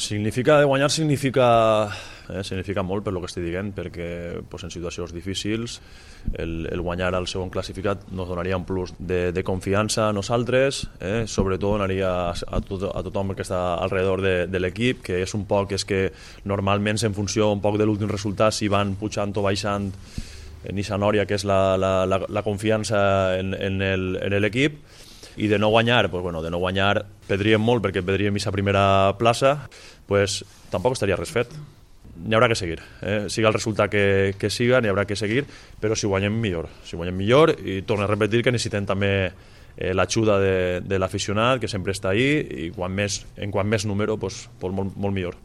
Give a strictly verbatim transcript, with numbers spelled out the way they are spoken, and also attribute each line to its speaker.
Speaker 1: significa guanyar significa, eh, significa molt per lo que estic dient, perquè pues, en situacions difícils el, el guanyar al segon classificat nos donaria un plus de, de confiança a nosaltres, eh, sobretot donaria a, a, tot, a tothom que està alrededor de, de l'equip, que és un poc és que normalment en funció un poc de l'últim resultat si van pujant o baixant en aquesta nòria que és la, la, la, la confiança en, en l'equip, i de no guanyar, pues bueno, de no guanyar perdríem molt perquè perdríem aquesta primera plaça, pues tampoc estaria res fet. N'hi haurà que seguir, eh? Siga el resultat que, que siga, n'hi haurà que seguir, però si guanyem millor, si guanyem millor, i torno a repetir que necessitem també eh, l'ajuda de, de l'aficionat, que sempre està ahí, i quan més, en quant més número, pues, pues molt, molt millor.